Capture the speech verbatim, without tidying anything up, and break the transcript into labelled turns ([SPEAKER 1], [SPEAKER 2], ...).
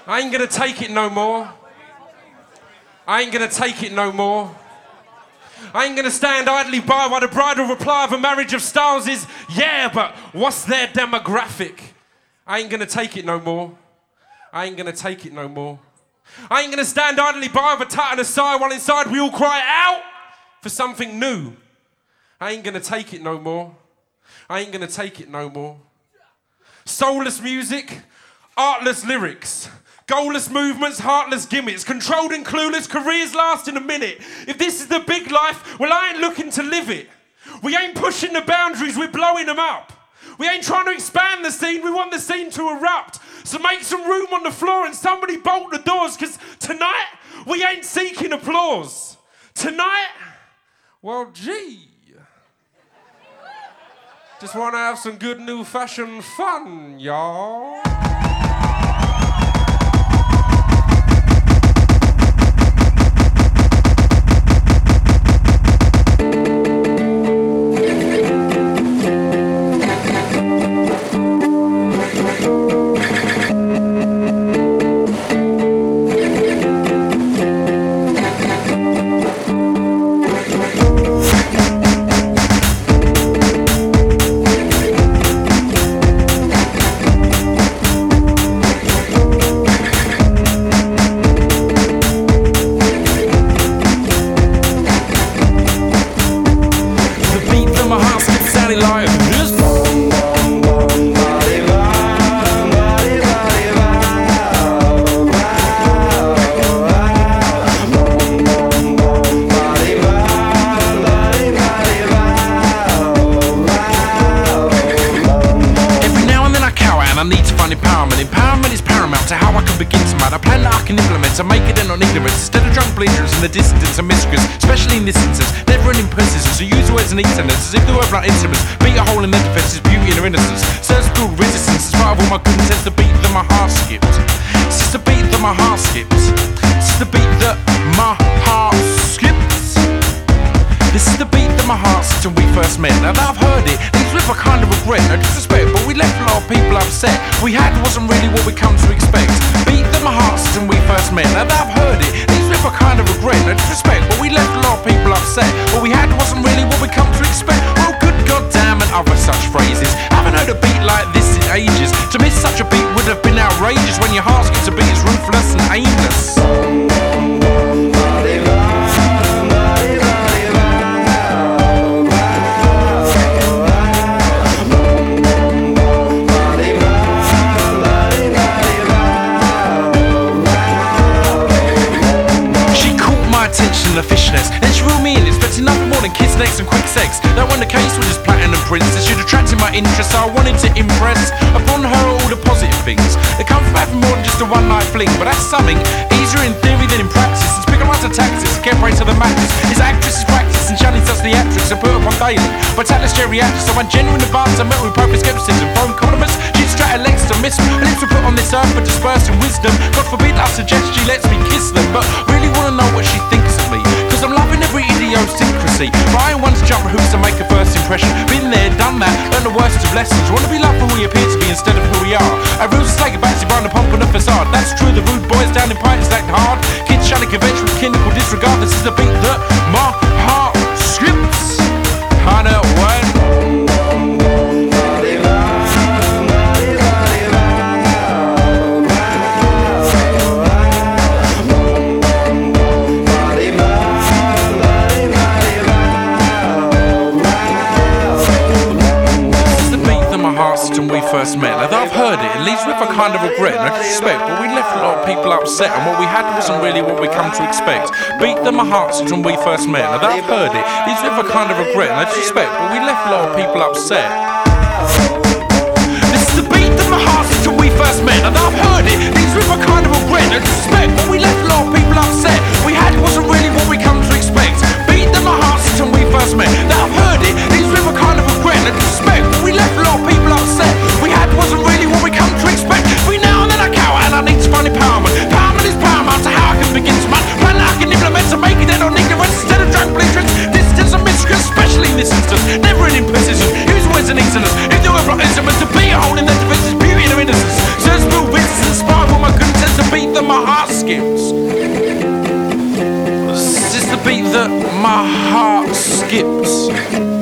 [SPEAKER 1] I ain't gonna take it no more. I ain't gonna take it no more. I ain't gonna stand idly by while the bridal reply of a marriage of styles is, yeah, but what's their demographic? I ain't gonna take it no more. I ain't gonna take it no more. I ain't gonna stand idly by with a tut and a sigh while inside we all cry out for something new. I ain't gonna take it no more. I ain't gonna take it no more. Soulless music, artless lyrics, goalless movements, heartless gimmicks, controlled and clueless careers last in a minute. If this is the big life, well, I ain't looking to live it. We ain't pushing the boundaries, we're blowing them up. We ain't trying to expand the scene, we want the scene to erupt. So make some room on the floor and somebody bolt the doors, because tonight, we ain't seeking applause. Tonight, well, gee. Just want to have some good new fashion fun, y'all.
[SPEAKER 2] To make it in on ignorance instead of drunk bleeders in the distance and miscreants, especially in this instance, never an impressive, so use words and eaterness as if they were blunt instruments. Beat a hole in their defenses, beauty and their innocence. Serves build resistance, in spite of all my good intents, the beat that my heart skipped. It's just the beat that my heart skipped. It's just the beat that my heart skips. This is the beat that my heart skipped when we first met. Now that I've heard it, leaves with a kind of regret, no disrespect, but we left a lot of people upset. We had wasn't really what we come to expect. Beat that my heart skipped when we first met. Now that I've heard it, leaves with a kind of regret, no disrespect, but we left a lot of people upset. What we had wasn't really what we come to expect. Well, good goddamn and other such phrases. Haven't heard a beat like this in ages. To miss such a beat would have been outrageous when your heart skips a beat is ruthless and aimless. The fishness, then she ruled me in, expecting nothing more than kiss next and quick sex. That when the case was just platinum princess, she'd attracted my interest, so I wanted to impress upon her all the positive things that come from having more than just a one night fling. But that's something easier in theory than in practice. And speaking like a tactics, get right to the mattress. His actress is practice and Johnny does the actress and put up on daily. But Talis geriatrics, so when genuine advance, I met with perfect skepticism. From compliments, she'd strata legs to miss her lips were put on this earth, but dispersed in wisdom. God forbid I suggest she lets me kiss them, but really wanna know what she thinks of me. Cause I'm loving every idiosyncrasy, but I ain't one to jump hoops to make a first impression. Been there, done that, learned the worst of lessons. Wanna be loved for who we appear to be instead of who we are. I rules to take a backseat behind the pump and the facade. That's true, the rude boys down in Pines act hard. Kids trying to convention with clinical disregard. This is the beat that my heart skips. Hundred one. When we first met. Now that I've heard it, it leaves with a kind of regret, no disrespect, but we left a lot of people upset, and what we had wasn't really what we come to expect. Beat that my heart since when we first met. Now that I've heard it, it leaves with a kind of regret, no disrespect, but we left a lot of people upset. This is the beat that my heart since when we first met. Now that I've heard it, it leaves with a kind of regret, no disrespect, but we left a lot of people upset. We had wasn't really what we come to expect. Beat that my heart since when we first met. Now I've heard it, it leaves with a kind of regret, no disrespect, but we left a lot of people upset. We had wasn't really what we come to expect. Every now and then I cower and I need to find empowerment. Empowerment is paramount to how I can begin to man. Plan I can implement to make it in on ignorance instead of drunk bleeders. Distance and miscreants, especially in this instance. Never an impressive, use words and eaterness. If there were blood instruments to be a hole in their defenses, beauty and their innocence. Serves build resistance, inspire all my that my heart skips. This is the beat that my heart skips.